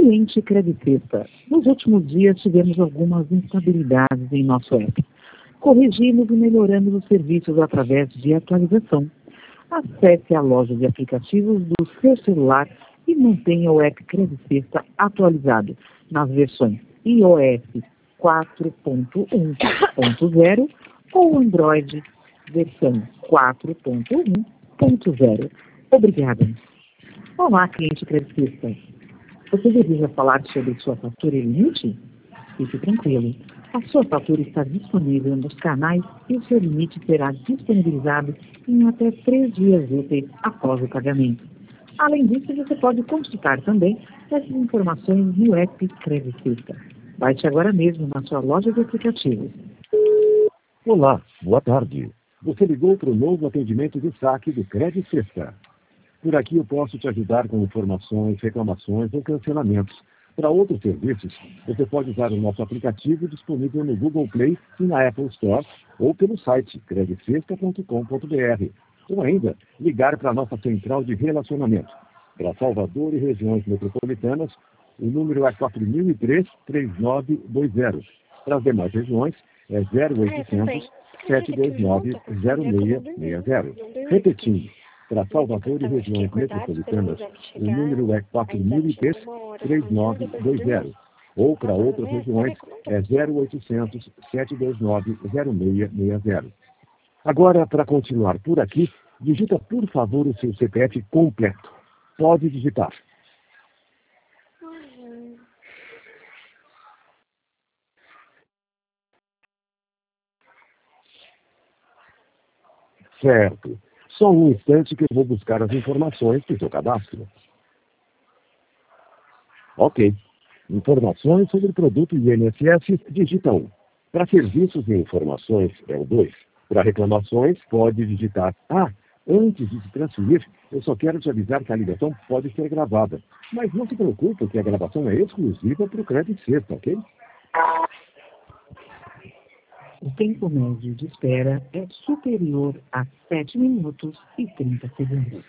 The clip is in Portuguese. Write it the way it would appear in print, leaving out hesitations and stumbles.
Cliente Credit Sexta. Nos últimos dias tivemos algumas instabilidades em nosso app. Corrigimos e melhoramos os serviços através de atualização. Acesse a loja de aplicativos do seu celular e mantenha o app Credit Sexta atualizado nas versões iOS 4.1.0 ou Android versão 4.1.0. Obrigada. Olá, cliente Credit Sexta. Você deseja falar sobre sua fatura e limite? Fique tranquilo. A sua fatura está disponível nos canais e o seu limite será disponibilizado em até 3 dias úteis após o pagamento. Além disso, você pode consultar também essas informações no app Credit Sexta. Baixe agora mesmo na sua loja de aplicativos. Olá, boa tarde. Você ligou para o novo atendimento de saque do Credit Sexta. Por aqui eu posso te ajudar com informações, reclamações ou cancelamentos. Para outros serviços, você pode usar o nosso aplicativo disponível no Google Play e na Apple Store ou pelo site creditsexta.com.br ou ainda ligar para a nossa central de relacionamento. Para Salvador e regiões metropolitanas, o número é 4003-3920. Para as demais regiões, é 0800 729 0660. Repetindo. Para Salvador e regiões metropolitanas, o número é 4003-3920. Ou para outras regiões, é 0800 729 0660. Agora, para continuar por aqui, digita por favor o seu CPF completo. Pode digitar. Certo. Só um instante que eu vou buscar as informações do seu cadastro. Ok. Informações sobre o produto INSS, digita 1. Para serviços e informações, é o 2. Para reclamações, pode digitar A. Antes de se transferir, eu só quero te avisar que a ligação pode ser gravada. Mas não se preocupe que a gravação é exclusiva para o Credit Sexta, ok? O tempo médio de espera é superior a 7 minutos e 30 segundos.